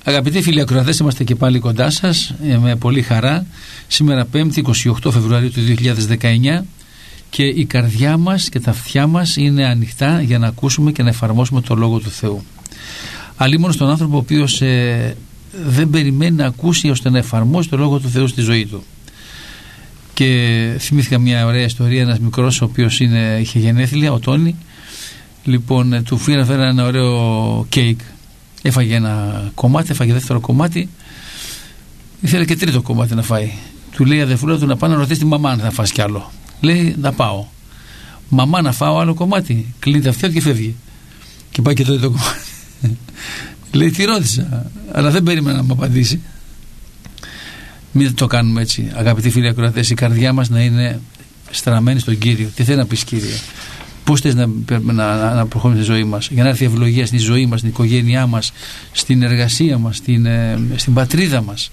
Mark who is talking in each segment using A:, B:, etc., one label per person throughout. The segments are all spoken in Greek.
A: Αγαπητοί φίλοι ακροατές, είμαστε και πάλι κοντά σας με πολύ χαρά. Σήμερα 5η 28 Φεβρουαρίου του 2019 και η καρδιά μας και τα αυτιά μας είναι ανοιχτά για να ακούσουμε και να εφαρμόσουμε το Λόγο του Θεού. Αλλήμον στον άνθρωπο ο οποίος δεν περιμένει να ακούσει ώστε να εφαρμόσει το Λόγο του Θεού στη ζωή του. Και θυμήθηκα μια ωραία ιστορία, ένας μικρός ο οποίος είχε γενέθλια, ο Τόνι. Λοιπόν, του φέρα ένα ωραίο κέικ. Έφαγε ένα κομμάτι, έφαγε δεύτερο κομμάτι, ήθελε και τρίτο κομμάτι να φάει. Του λέει η αδερφούλα του να πάει να ρωτήσει τη μαμά αν θα φας κι άλλο. Λέει, να πάω. Μαμά, να φάω άλλο κομμάτι. Κλείνει τα αυτιά και φεύγει. Και πάει και το τρίτο κομμάτι. Λέει, τη ρώτησα, αλλά δεν περίμενα να μου απαντήσει. Μην το κάνουμε έτσι, αγαπητοί φίλοι ακροατές, η καρδιά μας να είναι στραμμένη στον Κύριο. Τι θέλει να πεις, Κύριε? Πώς θες να προχωρήσουμε στη ζωή μας, για να έρθει η ευλογία στη ζωή μας, στην οικογένειά μας, στην εργασία μας, στην πατρίδα μας.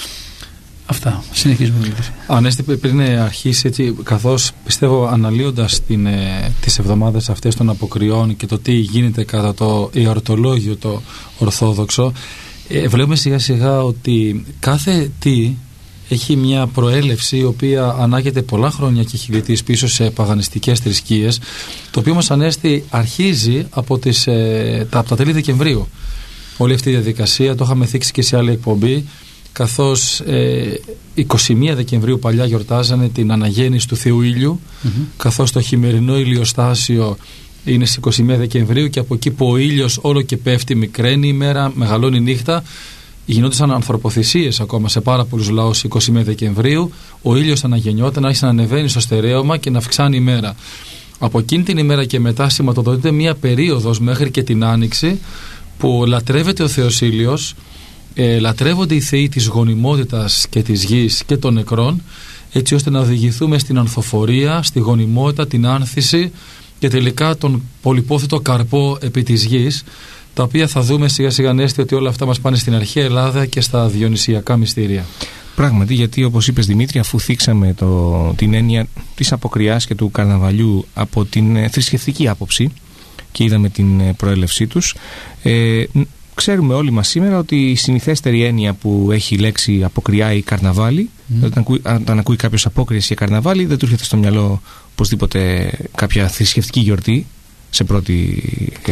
A: Αυτά. Συνεχίζουμε.
B: Ανέστη, πριν αρχίσει έτσι, καθώς πιστεύω αναλύοντας τις εβδομάδες αυτές των αποκριών και το τι γίνεται κατά το εορτολόγιο το ορθόδοξο, βλέπουμε σιγά σιγά ότι κάθε τι έχει μια προέλευση η οποία ανάγεται πολλά χρόνια και χιλιετίες πίσω σε παγανιστικές θρησκείες, το οποίο μας, Ανέστη, αρχίζει από τα τέλη Δεκεμβρίου. Όλη αυτή η διαδικασία το είχαμε θίξει και σε άλλη εκπομπή, καθώς 21 Δεκεμβρίου παλιά γιορτάζανε την αναγέννηση του Θεού Ήλιου, καθώς το χειμερινό ηλιοστάσιο είναι στις 21 Δεκεμβρίου και από εκεί που ο ήλιος όλο και πέφτει, μικραίνει η μέρα, μεγαλώνει η νύχτα. Γινόντουσαν ανθρωποθυσίες ακόμα σε πάρα πολλούς λαούς 21 Δεκεμβρίου. Ο ήλιος αναγεννιόταν, άρχισε να ανεβαίνει στο στερέωμα και να αυξάνει η μέρα. Από εκείνη την ημέρα και μετά σηματοδοτείται μία περίοδος μέχρι και την Άνοιξη που λατρεύεται ο Θεός Ήλιος, λατρεύονται οι θεοί της γονιμότητας και της γης και των νεκρών, έτσι ώστε να οδηγηθούμε στην ανθοφορία, στη γονιμότητα, την άνθηση και τελικά τον πολυπόθητο καρπό επί της γης, τα οποία θα δούμε σιγά σιγά, Ανέστη, ότι όλα αυτά μας πάνε στην αρχαία Ελλάδα και στα διονυσιακά μυστήρια.
C: Πράγματι, γιατί όπως είπες, Δημήτρη, αφού θίξαμε την έννοια της αποκριάς και του καρναβαλιού από την θρησκευτική άποψη και είδαμε την προέλευσή τους, ξέρουμε όλοι μας σήμερα ότι η συνηθέστερη έννοια που έχει η λέξη αποκριά ή καρναβάλι, όταν ακούει κάποιος απόκριση για καρναβάλι, δεν του έρχεται στο μυαλό οπωσδήποτε κάποια θρησκευτική γιορτή σε πρώτη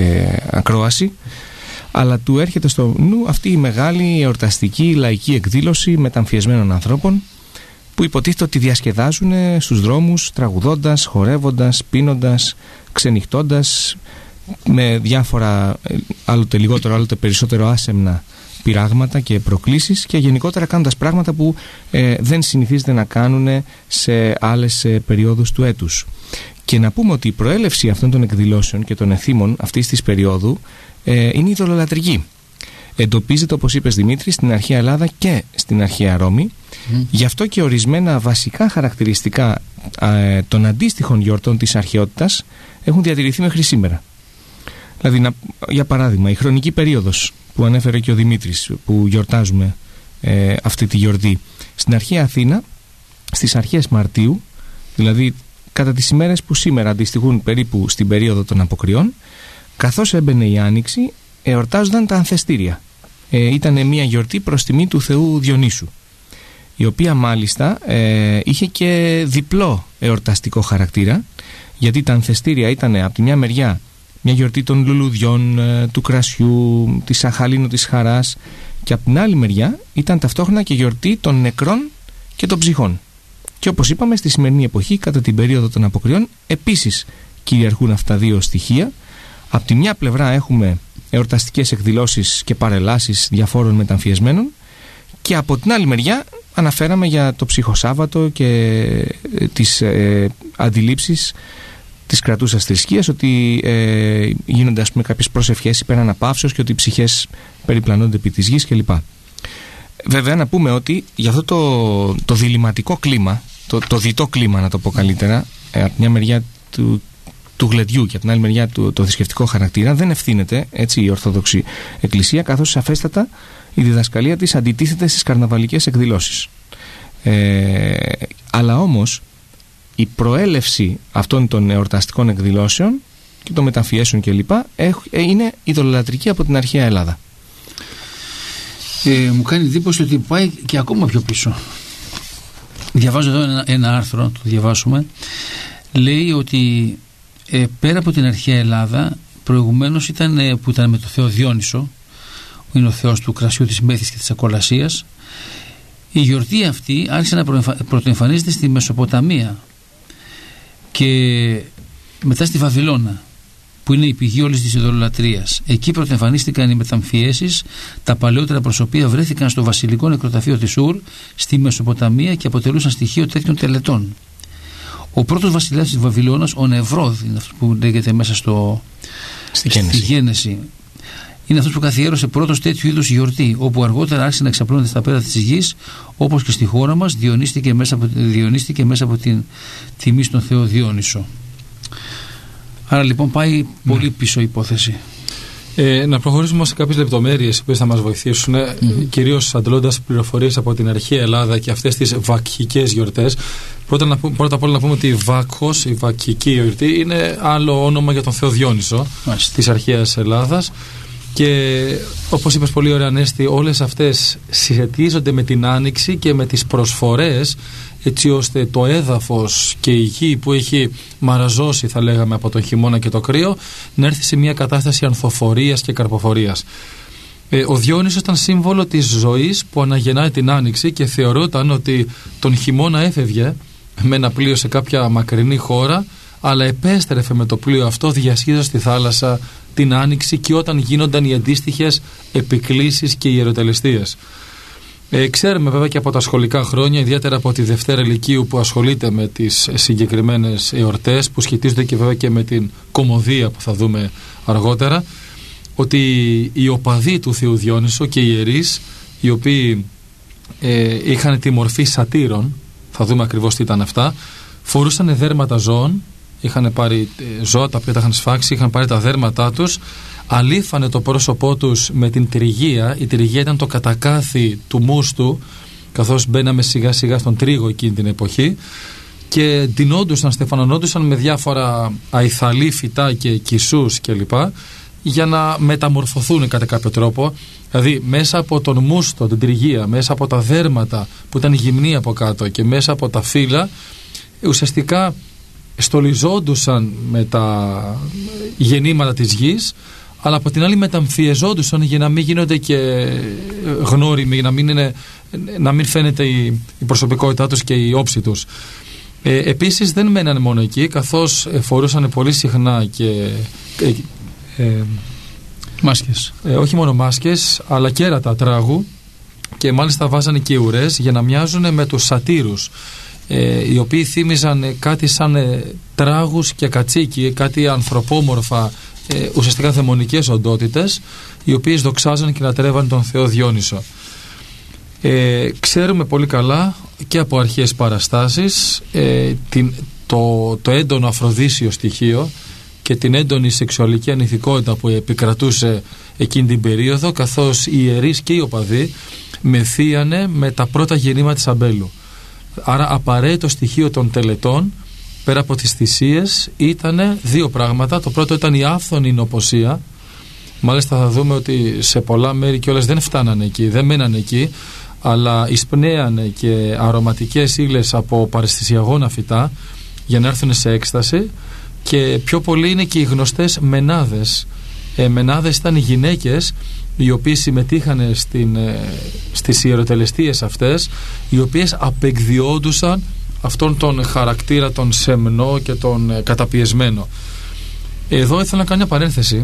C: ακρόαση, αλλά του έρχεται στο νου αυτή η μεγάλη εορταστική λαϊκή εκδήλωση μεταμφιεσμένων ανθρώπων που υποτίθεται ότι διασκεδάζουν στους δρόμους τραγουδώντας, χορεύοντας, πίνοντας, ξενυχτώντας με διάφορα άλλοτε λιγότερο άλλοτε περισσότερο άσεμνα πειράγματα και προκλήσεις και γενικότερα κάνοντας πράγματα που δεν συνηθίζεται να κάνουν σε άλλες περιόδους του έτους. Και να πούμε ότι η προέλευση αυτών των εκδηλώσεων και των εθήμων αυτής της περίοδου είναι ειδωλολατρική. Εντοπίζεται, όπως είπες, Δημήτρη, στην αρχαία Ελλάδα και στην αρχαία Ρώμη. Γι' αυτό και ορισμένα βασικά χαρακτηριστικά των αντίστοιχων γιορτών της αρχαιότητας έχουν διατηρηθεί μέχρι σήμερα. Δηλαδή, για παράδειγμα, η χρονική περίοδος που ανέφερε και ο Δημήτρης, που γιορτάζουμε αυτή τη γιορτή, στην αρχαία Αθήνα, στις αρχές Μαρτίου, δηλαδή κατά τις ημέρες που σήμερα αντιστοιχούν περίπου στην περίοδο των αποκριών, καθώς έμπαινε η Άνοιξη, εορτάζονταν τα ανθεστήρια. Ήταν μια γιορτή προς τιμή του Θεού Διονύσου, η οποία μάλιστα είχε και διπλό εορταστικό χαρακτήρα, γιατί τα ανθεστήρια ήταν από τη μια μεριά μια γιορτή των λουλουδιών, του κρασιού, της αχαλήνου της χαράς, και από την άλλη μεριά ήταν ταυτόχρονα και γιορτή των νεκρών και των ψυχών. Και όπως είπαμε, στη σημερινή εποχή, κατά την περίοδο των αποκριών, επίσης κυριαρχούν αυτά δύο στοιχεία. Από τη μια πλευρά έχουμε εορταστικές εκδηλώσεις και παρελάσεις διαφόρων μεταμφιεσμένων, και από την άλλη μεριά αναφέραμε για το ψυχοσάββατο και τις αντιλήψεις της κρατούσας θρησκείας, ότι γίνονται, ας πούμε, κάποιες προσευχές υπέρ αναπαύσεως και ότι οι ψυχές περιπλανώνται επί της γης κλπ. Βέβαια, να πούμε ότι για αυτό το διλημματικό κλίμα, το διτό κλίμα, να το πω καλύτερα, από μια μεριά του γλεντιού και από την άλλη μεριά το θρησκευτικό χαρακτήρα, δεν ευθύνεται έτσι η Ορθόδοξη Εκκλησία, καθώς σαφέστατα η διδασκαλία της αντιτίθεται στις καρναβαλικές εκδηλώσεις. Αλλά όμως η προέλευση αυτών των εορταστικών εκδηλώσεων και των μεταμφιέσεων κλπ. Είναι ειδωλολατρική από την αρχαία Ελλάδα.
A: Μου κάνει εντύπωση ότι πάει και ακόμα πιο πίσω. Διαβάζω εδώ ένα άρθρο, το διαβάσουμε. Λέει ότι πέρα από την αρχαία Ελλάδα, προηγουμένως που ήταν με το Θεό Διόνυσο, που είναι ο θεός του κρασιού, της μέθης και της ακολασίας, η γιορτή αυτή άρχισε να πρωτοεμφανίζεται στη Μεσοποταμία και μετά στη Βαβυλώνα, που είναι η πηγή όλης της ειδωλολατρίας. Εκεί πρωτοεμφανίστηκαν οι μεταμφιέσεις, τα παλαιότερα προσωπία βρέθηκαν στο βασιλικό νεκροταφείο της Ουρ στη Μεσοποταμία και αποτελούσαν στοιχείο τέτοιων τελετών. Ο πρώτος βασιλιάς της Βαβυλώνας, ο Νευρόδ, είναι αυτό που λέγεται μέσα στη Γένεση. Είναι αυτός που καθιέρωσε πρώτος τέτοιου είδους γιορτή, όπου αργότερα άρχισε να εξαπλώνεται στα πέρα της γης, όπως και στη χώρα μας διονύστηκε μέσα από την τιμή στον Θεό Διόνυσο. Άρα λοιπόν πάει πολύ πίσω η υπόθεση.
B: Να προχωρήσουμε σε κάποιες λεπτομέρειες που θα μας βοηθήσουν, κυρίως αντλώντας πληροφορίες από την αρχαία Ελλάδα και αυτές τις βακχικές γιορτές. Πρώτα απ' όλα να πούμε ότι η Βάκχος, η βακχική γιορτή, είναι άλλο όνομα για τον Θεό Διόνυσο της αρχαίας Ελλάδας. Και όπως είπες πολύ ωραία, Ανέστη, όλες αυτές συσχετίζονται με την άνοιξη και με τις προσφορές, έτσι ώστε το έδαφος και η γη που έχει μαραζώσει, θα λέγαμε, από τον χειμώνα και το κρύο, να έρθει σε μια κατάσταση ανθοφορίας και καρποφορίας. Ο Διόνυσος ήταν σύμβολο της ζωής που αναγεννάει την άνοιξη και θεωρόταν ότι τον χειμώνα έφευγε με ένα πλοίο σε κάποια μακρινή χώρα, αλλά επέστρεφε με το πλοίο αυτό διασχίζοντας στη θάλασσα την άνοιξη και όταν γίνονταν οι αντίστοιχες επικλήσεις και οι ιεροτελεστίες. Ξέρουμε βέβαια και από τα σχολικά χρόνια, ιδιαίτερα από τη Δευτέρα Λυκείου που ασχολείται με τις συγκεκριμένες εορτές, που σχετίζονται και βέβαια και με την κωμωδία που θα δούμε αργότερα, ότι οι οπαδοί του Θεού Διόνυσου και οι ιερείς, οι οποίοι είχαν τη μορφή σατήρων, θα δούμε ακριβώς τι ήταν αυτά, φορούσαν δέρματα ζώων, είχαν πάρει ζώα τα οποία τα είχαν σφάξει, είχαν πάρει τα δέρματά τους, αλήφανε το πρόσωπό τους με την τριγεία. Η τριγεία ήταν το κατακάθι του μούστου, καθώς μπαίναμε σιγά σιγά στον τρίγο εκείνη την εποχή, και ντυνόντουσαν, στεφανωνόντουσαν με διάφορα αϊθαλή φυτά και κισούς κλπ, για να μεταμορφωθούν κατά κάποιο τρόπο. Δηλαδή μέσα από τον μούστο, την τριγεία, μέσα από τα δέρματα που ήταν γυμνοί από κάτω και μέσα από τα φύλλα, ουσιαστικά στολιζόντουσαν με τα γεννήματα της γης, αλλά από την άλλη μεταμφιεζόντουσαν για να μην γίνονται και γνώριμοι, για να μην φαίνεται η προσωπικότητά τους και η όψη τους. Επίσης δεν μένανε μόνο εκεί, καθώς φορούσαν πολύ συχνά και
A: μάσκες.
B: Όχι μόνο μάσκες, αλλά κέρατα τράγου, και μάλιστα βάζανε και ουρές για να μοιάζουν με τους σατήρους, οι οποίοι θύμιζαν κάτι σαν τράγους και κατσίκι, κάτι ανθρωπόμορφα, ουσιαστικά δαιμονικές οντότητες, οι οποίες δοξάζαν και λατρεύαν τον Θεό Διόνυσο. Ξέρουμε πολύ καλά και από αρχαίες παραστάσεις το έντονο αφροδίσιο στοιχείο και την έντονη σεξουαλική ανηθικότητα που επικρατούσε εκείνη την περίοδο, καθώς οι ιερείς και οι οπαδοί μεθύανε με τα πρώτα γεννήματα της αμπέλου. Άρα απαραίτητο στοιχείο των τελετών, πέρα από τις θυσίες, ήταν δύο πράγματα. Το πρώτο ήταν η άφθονη νοποσία. Μάλιστα θα δούμε ότι σε πολλά μέρη κιόλας δεν φτάνανε εκεί, δεν μένανε εκεί, αλλά εισπνέανε και αρωματικές ύλες από παραισθησιαγόνα φυτά για να έρθουν σε έκσταση. Και πιο πολύ είναι και οι γνωστές μενάδες. Μενάδες ήταν οι γυναίκες οι οποίες συμμετείχαν στις ιεροτελεστίες αυτές, οι οποίες απεκδιόντουσαν αυτόν τον χαρακτήρα, τον σεμνό και τον καταπιεσμένο. Εδώ ήθελα να κάνω μια παρένθεση,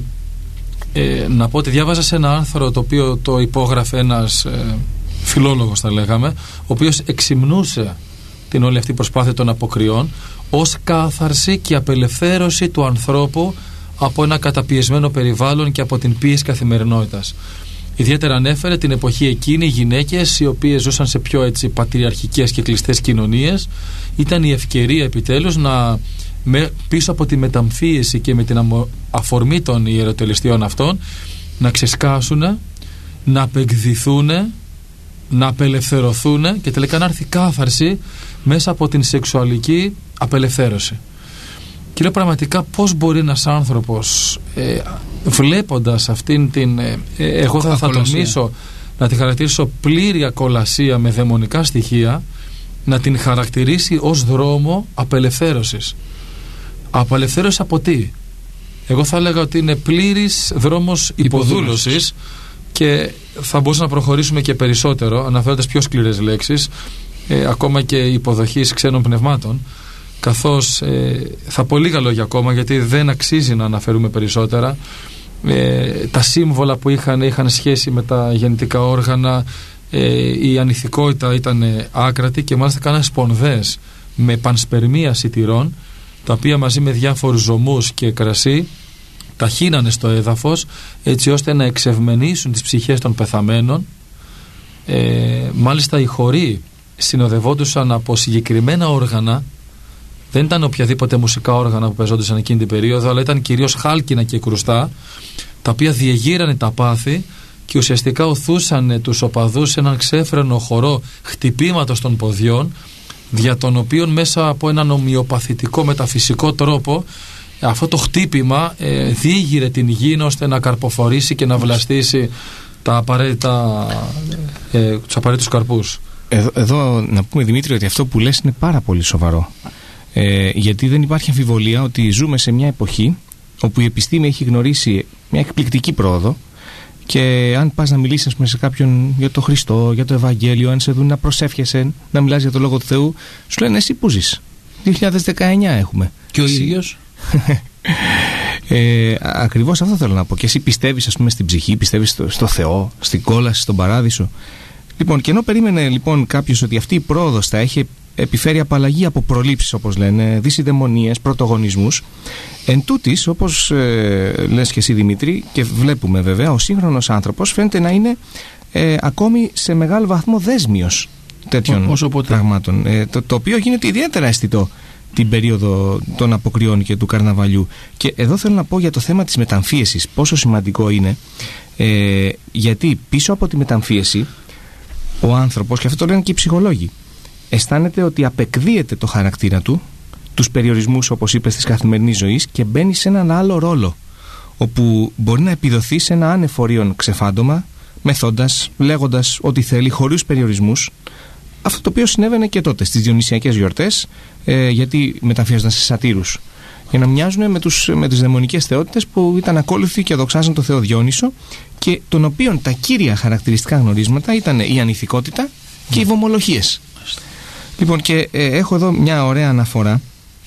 B: να πω ότι διάβαζα σε ένα άρθρο το οποίο το υπόγραφε ένας φιλόλογος, θα λέγαμε, ο οποίος εξυμνούσε την όλη αυτή προσπάθεια των αποκριών ως κάθαρση και απελευθέρωση του ανθρώπου από ένα καταπιεσμένο περιβάλλον και από την πίεση καθημερινότητας. Ιδιαίτερα ανέφερε την εποχή εκείνη οι γυναίκες οι οποίες ζούσαν σε πιο πατριαρχικές και κλειστές κοινωνίες. Ήταν η ευκαιρία επιτέλους πίσω από τη μεταμφίεση και με την αφορμή των ιεροτελεστιών αυτών να ξεσκάσουν, να απεκδηθούν, να απελευθερωθούν και τελικά να έρθει κάθαρση μέσα από την σεξουαλική απελευθέρωση. Και λέω πραγματικά πώς μπορεί ένας άνθρωπος βλέποντας αυτήν την εγώ θα τολμήσω να τη χαρακτηρίσω πλήρη ακολασία με δαιμονικά στοιχεία, να την χαρακτηρίσει ως δρόμο απελευθέρωσης. Απελευθέρωση από τι? Εγώ θα έλεγα ότι είναι πλήρης δρόμος υποδούλωσης, και θα μπορούσαμε να προχωρήσουμε και περισσότερο αναφέροντας πιο σκληρές λέξεις, ακόμα και υποδοχής ξένων πνευμάτων, καθώς θα πω λίγα λόγια ακόμα, γιατί δεν αξίζει να αναφέρουμε περισσότερα. Τα σύμβολα που είχαν σχέση με τα γεννητικά όργανα, η ανηθικότητα ήταν άκρατη, και μάλιστα κάνανε σπονδές με πανσπερμία σιτηρών, τα οποία μαζί με διάφορους ζωμούς και κρασί τα χύνανε στο έδαφος, έτσι ώστε να εξευμενήσουν τις ψυχές των πεθαμένων. Μάλιστα οι χοροί συνοδευόντουσαν από συγκεκριμένα όργανα, δεν ήταν οποιαδήποτε μουσικά όργανα που παίζονταν εκείνη την περίοδο, αλλά ήταν κυρίως χάλκινα και κρουστά, τα οποία διεγείρανε τα πάθη και ουσιαστικά οθούσαν τους οπαδούς σε έναν ξέφρενο χορό χτυπήματος των ποδιών, δια των οποίων μέσα από έναν ομοιοπαθητικό μεταφυσικό τρόπο αυτό το χτύπημα διήγηρε την γη ώστε να καρποφορήσει και να βλαστήσει τους απαραίτητους καρπούς.
C: Εδώ να πούμε, Δημήτρη, ότι αυτό που λες είναι πάρα πολύ σοβαρό, γιατί δεν υπάρχει αμφιβολία ότι ζούμε σε μια εποχή όπου η επιστήμη έχει γνωρίσει μια εκπληκτική πρόοδο, και αν πας να μιλήσεις σε κάποιον για το Χριστό, για το Ευαγγέλιο, αν σε δουν να προσεύχεσαι, να μιλάς για το Λόγο του Θεού, σου λένε εσύ που ζεις? 2019 έχουμε.
A: Και ο ίδιος.
C: Ακριβώς αυτό θέλω να πω. Και εσύ πιστεύεις, ας πούμε, στην ψυχή, πιστεύεις στο Θεό, στην κόλαση, στον παράδεισο? Λοιπόν, και ενώ περίμενε λοιπόν κάποιος ότι αυτή η πρόοδος θα έχει επιφέρει απαλλαγή από προλήψεις, όπως λένε, δυσιδαιμονίες, πρωτογονισμούς, εν τούτης, όπως λες και εσύ, Δημήτρη, και βλέπουμε βέβαια, ο σύγχρονος άνθρωπος φαίνεται να είναι ακόμη σε μεγάλο βαθμό δέσμιος τέτοιων πραγμάτων, το οποίο γίνεται ιδιαίτερα αισθητό την περίοδο των αποκριών και του καρναβαλιού. Και εδώ θέλω να πω για το θέμα της μεταμφίεσης, πόσο σημαντικό είναι, γιατί πίσω από τη μεταμφίεση ο άνθρωπος, και αυτό το λένε και οι ψυχολόγοι, αισθάνεται ότι απεκδίεται το χαρακτήρα του, τους περιορισμούς, όπως είπες, της καθημερινής ζωής, και μπαίνει σε έναν άλλο ρόλο, όπου μπορεί να επιδοθεί σε ένα ανεφορίον ξεφάντωμα, μεθώντας, λέγοντας ό,τι θέλει, χωρίς περιορισμούς. Αυτό το οποίο συνέβαινε και τότε στις διονυσιακές γιορτές, γιατί μεταμφιέζονταν σε σατήρους, για να μοιάζουν με τις δαιμονικές θεότητες που ήταν ακόλουθοι και δοξάζαν τον Θεό Διόνυσο, και των οποίων τα κύρια χαρακτηριστικά γνωρίσματα ήταν η ανηθικότητα και οι βομολογίες. Λοιπόν, και έχω εδώ μια ωραία αναφορά,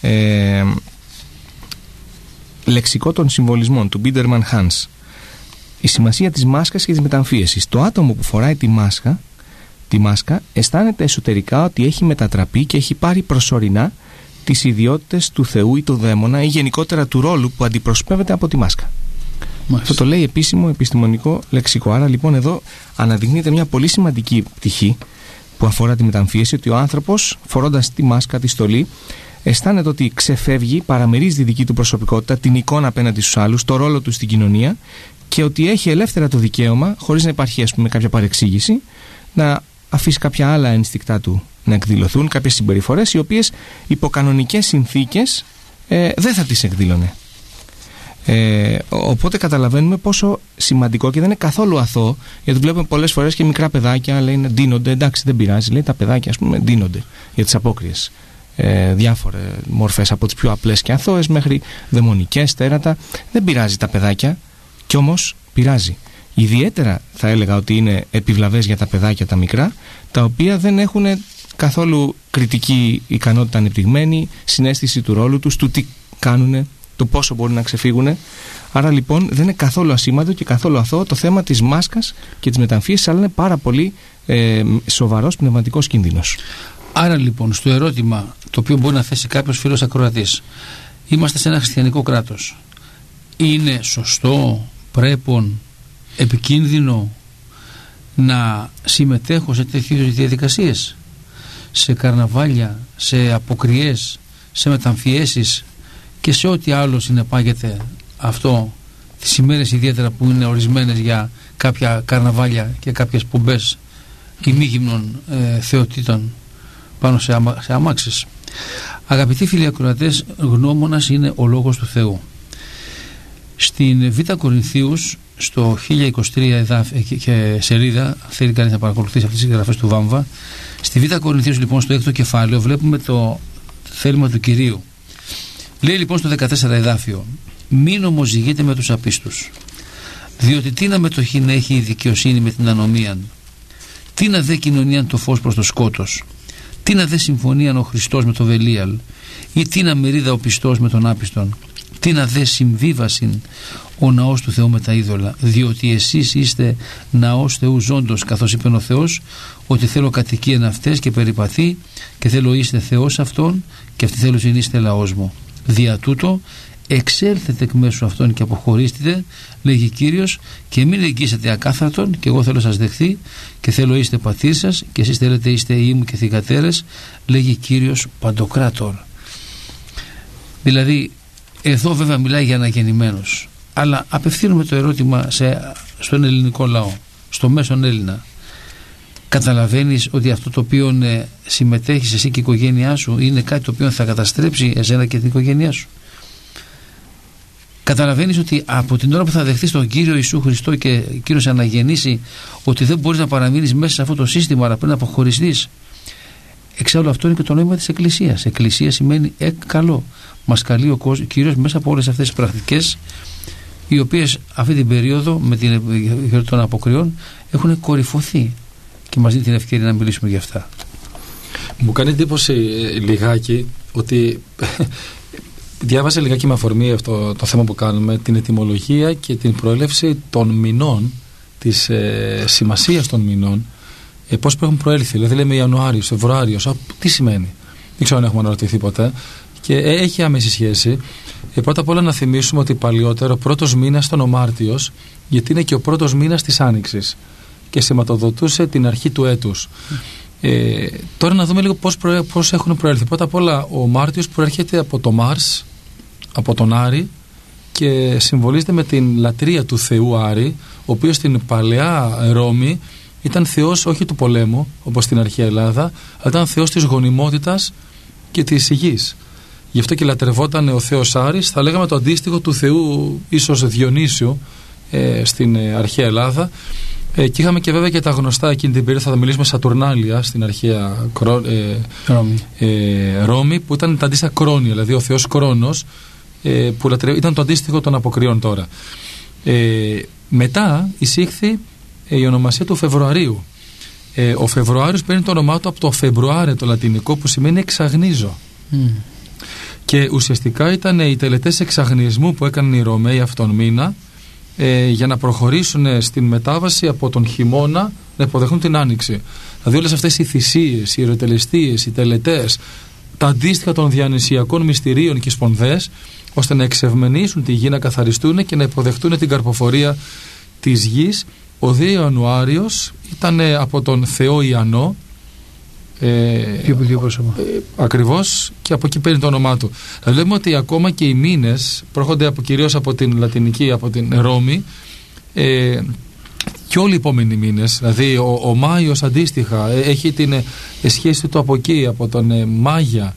C: λεξικό των συμβολισμών του Biedermann Hans. Η σημασία της μάσκας και της μεταμφίεσης. Το άτομο που φοράει τη μάσκα αισθάνεται εσωτερικά ότι έχει μετατραπεί και έχει πάρει προσωρινά τις ιδιότητες του Θεού ή του δαίμονα, ή γενικότερα του ρόλου που αντιπροσωπεύεται από τη μάσκα. Αυτό το λέει επίσημο επιστημονικό λεξικό. Άρα λοιπόν εδώ αναδεικνύεται μια πολύ σημαντική πτυχή που αφορά τη μεταμφίεση, ότι ο άνθρωπος, φορώντας τη μάσκα, τη στολή, αισθάνεται ότι ξεφεύγει, παραμερίζει τη δική του προσωπικότητα, την εικόνα απέναντι στους άλλους, το ρόλο του στην κοινωνία, και ότι έχει ελεύθερα το δικαίωμα, χωρίς να υπάρχει, ας πούμε, κάποια παρεξήγηση, να αφήσει κάποια άλλα ενστικτά του να εκδηλωθούν, κάποιες συμπεριφορές οι οποίες υπό κανονικές συνθήκες δεν θα τις εκδήλωνε. Οπότε καταλαβαίνουμε πόσο σημαντικό, και δεν είναι καθόλου αθώο, γιατί βλέπουμε πολλές φορές και μικρά παιδάκια λένε ντύνονται, εντάξει δεν πειράζει, λέει, τα παιδάκια, ας πούμε, ντύνονται για τις απόκριες, διάφορες μορφές, από τις πιο απλές και αθώες μέχρι δαιμονικές, τέρατα. Δεν πειράζει τα παιδάκια, κι όμως πειράζει. Ιδιαίτερα θα έλεγα ότι είναι επιβλαβές για τα παιδάκια τα μικρά, τα οποία δεν έχουν καθόλου κριτική ικανότητα ανεπτυγμένη, συναίσθηση του ρόλου τους, του τι κάνουν, το πόσο μπορούν να ξεφύγουν. Άρα λοιπόν δεν είναι καθόλου ασήμαντο και καθόλου αθώο το θέμα της μάσκας και της μεταμφίεσης, αλλά είναι πάρα πολύ σοβαρός πνευματικός κίνδυνος.
A: Άρα λοιπόν, στο ερώτημα το οποίο μπορεί να θέσει κάποιος φίλος ακροατής, είμαστε σε ένα χριστιανικό κράτος. Είναι σωστό, πρέπον, επικίνδυνο να συμμετέχω σε τέτοιες διαδικασίες, σε καρναβάλια, σε αποκριές, σε μεταμφιέσεις και σε ό,τι άλλο συνεπάγεται αυτό, τις ημέρες ιδιαίτερα που είναι ορισμένες για κάποια καρναβάλια και κάποιες πομπές ημίγυμνων θεοτήτων πάνω σε αμάξεις. Αγαπητοί φίλοι ακροατές, γνώμονας είναι ο Λόγος του Θεού. Στην Β' Κορινθίους στο 1023 και σελίδα, θέλει κανείς να παρακολουθήσει αυτές τις γραφές του Βάμβα, στη Β' Κορινθίους λοιπόν στο 6ο κεφάλαιο βλέπουμε το θέλημα του Κυρίου. Λέει λοιπόν στο 14 εδάφιο: μην ομοζυγείτε με τους απίστους, διότι τι να μετοχή να έχει η δικαιοσύνη με την ανομίαν, τι να δε κοινωνίαν το φως προς το σκότος, τι να δε συμφωνίαν ο Χριστός με το Βελίαλ, ή τι να μερίδα ο πιστός με τον άπιστον, τι να δε συμβίβασιν ο ναός του Θεού με τα είδωλα, διότι εσείς είστε ναός Θεού ζώντος, καθώς είπε ο Θεός, ότι θέλω κατοικίαν αυτές και περιπαθεί, και θέλω είστε Θεός αυτών, και αυτοί θέλω είστε λαός μου. Δια τούτο εξέλθετε εκ μέσου αυτών και αποχωρήστε, λέγει Κύριος, και μην εγγύσετε ακάθαρτον, και εγώ θέλω σας δεχθεί, και θέλω είστε πατήρ σας, και εσείς θέλετε είστε ιοί μου και θυγατέρες, λέγει Κύριος Παντοκράτορ. Δηλαδή εδώ βέβαια μιλάει για αναγεννημένους, αλλά απευθύνουμε το ερώτημα στον ελληνικό λαό, στο μέσον Έλληνα. Καταλαβαίνεις ότι αυτό το οποίο συμμετέχεις εσύ και η οικογένειά σου είναι κάτι το οποίο θα καταστρέψει εσένα και την οικογένειά σου? Καταλαβαίνεις ότι από την ώρα που θα δεχθείς τον Κύριο Ιησού Χριστό και ο Κύριος αναγεννήσει, ότι δεν μπορείς να παραμείνεις μέσα σε αυτό το σύστημα, αλλά πρέπει να αποχωριστείς? Εξάλλου αυτό είναι και το νόημα της Εκκλησίας. Εκκλησία σημαίνει καλό. Μας καλεί ο Κύριος μέσα από όλες αυτές τις πρακτικές, οι οποίες αυτή την περίοδο με την γιορτή των Αποκριών έχουν κορυφωθεί, και μας δίνει την ευκαιρία να μιλήσουμε για αυτά.
B: Μου κάνει εντύπωση λιγάκι ότι διάβασα λιγάκι με αφορμή αυτό το θέμα που κάνουμε, την ετυμολογία και την προέλευση των μηνών, της σημασίας των μηνών, πώς έχουν προέλθει. Δηλαδή λέμε Ιανουάριος, Φεβρουάριος, τι σημαίνει? Δεν ξέρω αν έχουμε αναρωτηθεί ποτέ, και έχει άμεση σχέση. Πρώτα απ' όλα να θυμίσουμε ότι παλιότερο ο πρώτος μήνας ήταν ο Μάρτιος, γιατί είναι και ο πρώτος μήνας της Άνοιξης και σηματοδοτούσε την αρχή του έτους. Τώρα να δούμε λίγο πώς έχουν προέλθει. Πρώτα απ' όλα ο Μάρτιος προέρχεται από το Μάρς, από τον Άρη, και συμβολίζεται με την λατρεία του Θεού Άρη, ο οποίος στην παλαιά Ρώμη ήταν θεός όχι του πολέμου όπως στην αρχαία Ελλάδα, αλλά ήταν θεός της γονιμότητας και της υγιής. Γι' αυτό και λατρευόταν ο Θεός Άρης, θα λέγαμε το αντίστοιχο του Θεού ίσως Διονύσιου στην αρχαία Ελλάδα. Και είχαμε και βέβαια και τα γνωστά εκείνη την περίοδο, θα μιλήσουμε Σατουρνάλια στην αρχαία Ρώμη, που ήταν τα αντίστοιχα Κρόνια, δηλαδή ο Θεός Κρόνος, που ήταν το αντίστοιχο των Αποκριών τώρα. Μετά εισήχθη η ονομασία του Φεβρουαρίου. Ο Φεβρουάριος παίρνει το όνομά του από το Φεβρουάρε, το λατινικό, που σημαίνει εξαγνίζω. Και ουσιαστικά ήταν οι τελετές εξαγνισμού που έκαναν οι Ρωμαίοι αυτόν τον μήνα, για να προχωρήσουν στην μετάβαση από τον χειμώνα να υποδεχούν την άνοιξη. Δηλαδή όλες αυτές οι θυσίες, οι ερωτελεστίες, οι τελετές, τα αντίστοιχα των διανυσιακών μυστηρίων και σπονδές, ώστε να εξευμενήσουν τη γη, να καθαριστούν και να υποδεχτούν την καρποφορία της γης. Ο Δε Ιανουάριος ήταν από τον Θεό Ιαννό, ακριβώς, και από εκεί παίρνει το όνομά του. Δηλαδή λέμε ότι ακόμα και οι μήνες προέρχονται κυρίως από την λατινική, από την Ρώμη, και όλοι οι επόμενοι μήνες, δηλαδή ο Μάιος αντίστοιχα έχει την σχέση του από εκεί, από τον Μάγια,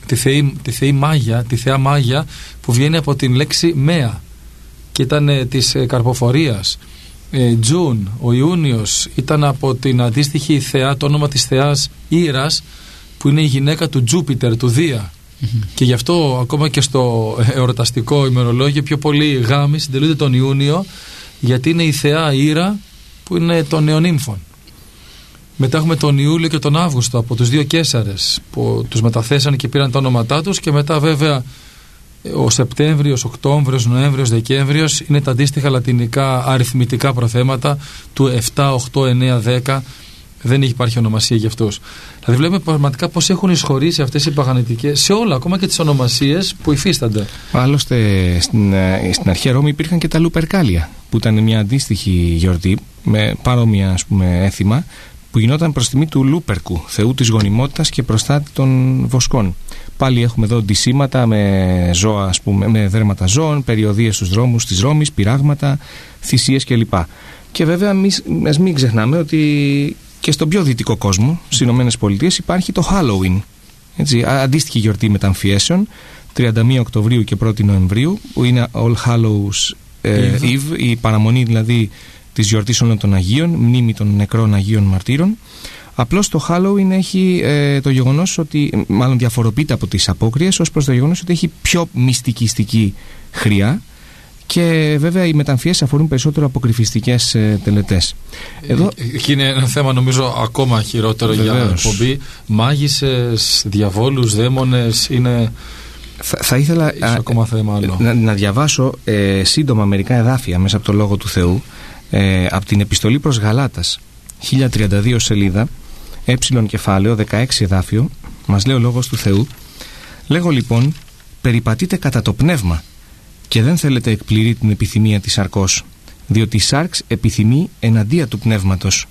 B: τη θεά Μάγια, που βγαίνει από την λέξη Μέα και ήταν της καρποφορίας. Τζουν, ο Ιούνιος, ήταν από την αντίστοιχη θεά, το όνομα της θεάς Ήρας, που είναι η γυναίκα του Τζούπιτερ, του Δία. Και γι' αυτό ακόμα και στο εορταστικό ημερολόγιο πιο πολλοί γάμοι συντελούνται τον Ιούνιο, γιατί είναι η θεά Ήρα που είναι των νεονύμφων. Μετά έχουμε τον Ιούλιο και τον Αύγουστο από τους δύο Καίσαρες που τους μεταθέσαν και πήραν τα όνοματά τους, και μετά βέβαια ο Σεπτέμβριος, Οκτώβριος, Νοέμβριος, Δεκέμβριος είναι τα αντίστοιχα λατινικά αριθμητικά προθέματα του 7, 8, 9, 10. Δεν υπάρχει ονομασία για αυτούς. Δηλαδή βλέπουμε πραγματικά πώς έχουν εισχωρήσει αυτές οι παγανητικές σε όλα, ακόμα και τις ονομασίες που υφίστανται.
C: Άλλωστε στην αρχαία Ρώμη υπήρχαν και τα Λουπερκάλια, που ήταν μια αντίστοιχη γιορτή με παρόμοια έθιμα, που γινόταν προς τιμή του Λούπερκου, θεού της γονιμότητας και προστάτη των βοσκών. Πάλι έχουμε εδώ ντυσίματα με ζώα, με δέρματα ζώων, περιοδίες στους δρόμους της Ρώμης, πειράγματα, θυσίες κλπ. Και βέβαια ας μην ξεχνάμε ότι και στον πιο δυτικό κόσμο, στις ΗΠΑ, υπάρχει το Halloween. Έτσι, αντίστοιχη γιορτή μεταμφιέσεων, 31 Οκτωβρίου και 1 Νοεμβρίου, που είναι All Hallows Ιβ, η παραμονή δηλαδή της γιορτής όλων των Αγίων, μνήμη των νεκρών Αγίων Μαρτύρων. Απλώς το Halloween έχει το γεγονός ότι, μάλλον διαφοροποιείται από τις απόκριες ως προς το γεγονός ότι έχει πιο μυστικιστική χρειά, και βέβαια οι μεταμφιές αφορούν περισσότερο αποκρυφιστικές τελετές. Εδώ...
B: Και είναι ένα θέμα νομίζω ακόμα χειρότερο. Βεβαίως. Για εκπομπή. Μάγισσες, διαβόλους, δαίμονες είναι...
C: Θα ήθελα
B: ακόμα θέμα άλλο.
C: Να διαβάσω σύντομα μερικά εδάφια μέσα από το Λόγο του Θεού, από την επιστολή προς Γαλάτας, 1032 σελίδα, κεφάλαιο, 16 εδάφιο. Μας λέει ο Λόγος του Θεού: «Λέγω λοιπόν, περιπατείτε κατά το πνεύμα, και δεν θέλετε εκπληρεί την επιθυμία της σαρκός, διότι η σάρξ επιθυμεί εναντία του πνεύματος.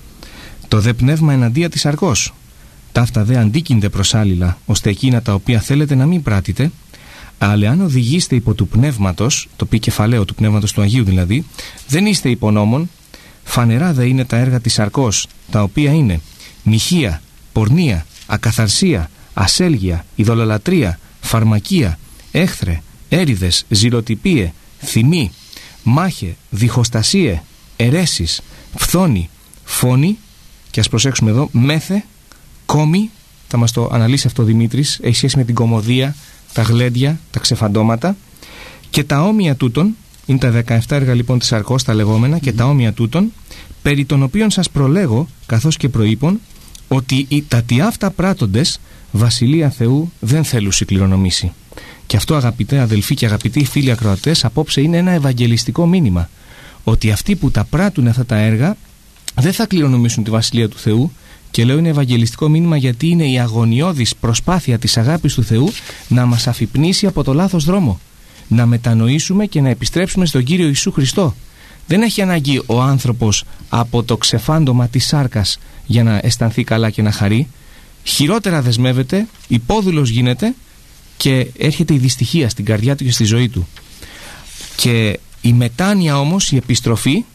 C: Το δε πνεύμα εναντία της σαρκός. Ταύτα δε αντίκυνται προσάλληλα, ώστε εκείνα τα οποία θέλετε να μην πράτητε, αλλά αν οδηγείστε υπό του πνεύματος, το πει κεφαλαίο του πνεύματος του Αγίου δηλαδή, δεν είστε υπονόμων. Φανερά δε είναι τα έργα της σαρκός, τα οποία είναι μοιχεία, πορνεία, ακαθαρσία, ασέλγεια, ειδωλολατρεία, φαρμακεία, έχθρε, έριδες, ζηλοτυπίε, θυμή, μάχε, διχοστασίε, αιρέσεις, φθόνη, φόνη, και ας προσέξουμε εδώ, μέθε, κόμη, θα μας το αναλύσει αυτό ο Δημήτρης, έχει σχέση με την κωμωδία, τα γλέντια, τα ξεφαντώματα, και τα όμοια τούτων, είναι τα 17 έργα λοιπόν της σαρκός, τα λεγόμενα, και τα όμοια τούτων, περί των οποίων σας προλέγω, καθώς και προείπων, ότι οι τατιάφτα πράττοντες Βασιλεία Θεού δεν θέλουν κληρονομήσει. Και αυτό, αγαπητέ αδελφοί και αγαπητοί φίλοι ακροατές, απόψε είναι ένα ευαγγελιστικό μήνυμα. Ότι αυτοί που τα πράττουν αυτά τα έργα δεν θα κληρονομήσουν τη Βασιλεία του Θεού. Και λέω είναι ευαγγελιστικό μήνυμα γιατί είναι η αγωνιώδης προσπάθεια της αγάπης του Θεού να μας αφυπνήσει από το λάθος δρόμο. Να μετανοήσουμε και να επιστρέψουμε στον Κύριο Ιησού Χριστό. Δεν έχει ανάγκη ο άνθρωπος από το ξεφάντωμα της σάρκας για να αισθανθεί καλά και να χαρεί. Χειρότερα δεσμεύεται, υπόδουλος γίνεται και έρχεται η δυστυχία στην καρδιά του και στη ζωή του. Και η μετάνοια όμως, η επιστροφή,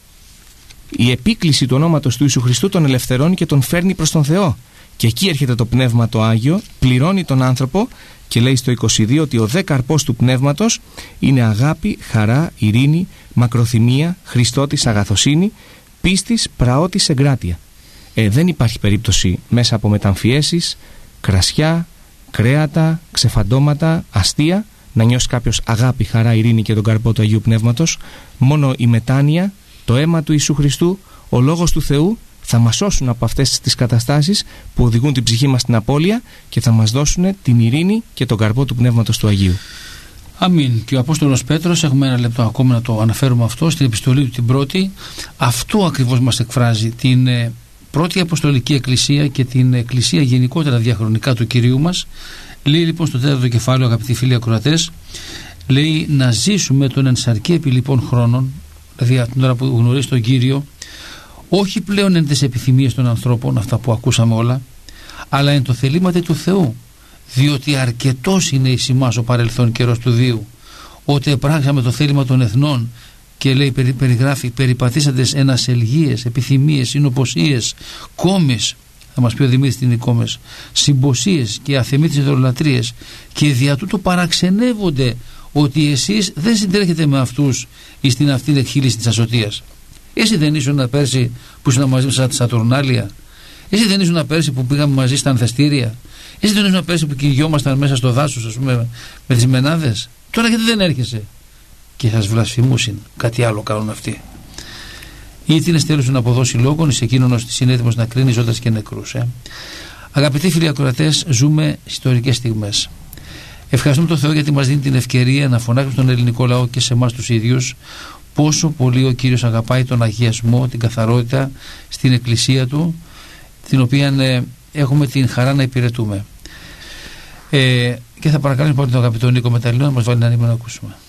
C: η επίκληση του ονόματος του Ιησού Χριστού τον ελευθερώνει και τον φέρνει προς τον Θεό. Και εκεί έρχεται το Πνεύμα το Άγιο, πληρώνει τον άνθρωπο και λέει στο 22 ότι ο δε καρπός του Πνεύματος είναι αγάπη, χαρά, ειρήνη, μακροθυμία, Χριστότης, αγαθοσύνη, πίστης, πραότης, εγκράτεια. Δεν υπάρχει περίπτωση μέσα από μεταμφιέσεις, κρασιά, κρέατα, ξεφαντώματα, αστεία να νιώσει κάποιος αγάπη, χαρά, ειρήνη και τον καρπό του Αγίου Πνεύματος. Μόνο η μετάνοια, το αίμα του Ιησού Χριστού, ο Λόγος του Θεού θα μας σώσουν από αυτές τις καταστάσεις που οδηγούν την ψυχή μας στην απώλεια και θα μας δώσουν την ειρήνη και τον καρπό του Πνεύματος του Αγίου.
A: Αμήν. Και ο Απόστολος Πέτρος, έχουμε ένα λεπτό ακόμα να το αναφέρουμε αυτό, στην επιστολή του την πρώτη, αυτό ακριβώς μας εκφράζει, την πρώτη Αποστολική Εκκλησία και την Εκκλησία γενικότερα διαχρονικά του Κυρίου μας. Λέει λοιπόν στο 4ο κεφάλαιο, αγαπητοί φίλοι ακροατές, λέει να ζήσουμε τον ενσαρκή επί λοιπόν χρόνων, δηλαδή την ώρα που γνωρίζει τον Κύριο, όχι πλέον εν τις επιθυμίες των ανθρώπων, αυτά που ακούσαμε όλα, αλλά εν το θελήματι του Θεού, διότι αρκετός είναι εις ημάς ο παρελθόν καιρός του Δίου, ότι επράξαμε το θέλημα των εθνών, και λέει, περιγράφει, περιπατήσαντες εν ασελγίες, επιθυμίες, συνοποσίες, κόμες, θα μας πει ο Δημήτρης τι είναι οι κόμες, συμποσίες και αθεμίτες ειδωλολατρίες, και δια τούτο παραξενεύονται ότι εσείς δεν συντρέχετε με αυτούς εις την αυτήν εκχύληση της ασωτείας. Εσύ δεν ήσουν πέρσι που ήσουν μαζί στα Σατουρνάλια? Εσύ δεν ήσουν πέρσι που πήγαμε μαζί στα ανθεστήρια? Εσύ δεν ήσουν πέρσι που κυνηγιόμασταν μέσα στο δάσος, ας πούμε, με τις μενάδες? Τώρα γιατί δεν έρχεσαι? Και σας βλασφημούσιν. Κάτι άλλο κάνουν αυτοί. Ή τι είναι στέλνουν να αποδώσει λόγον εις εκείνον ως της είναι έτοιμος να κρίνει ζώντας και νεκρούς. Αγαπητοί φίλοι ακροατές, ζούμε ιστορικές στιγμές. Ευχαριστούμε τον Θεό γιατί μας δίνει την ευκαιρία να φωνάξουμε στον ελληνικό λαό και σε εμάς τους ίδιους πόσο πολύ ο Κύριος αγαπάει τον αγιασμό, την καθαρότητα στην Εκκλησία Του, την οποία έχουμε την χαρά να υπηρετούμε. Και θα παρακαλέσουμε τον αγαπητό Νίκο Μεταλλινό να μας βάλει ένα νήμα να ακούσουμε.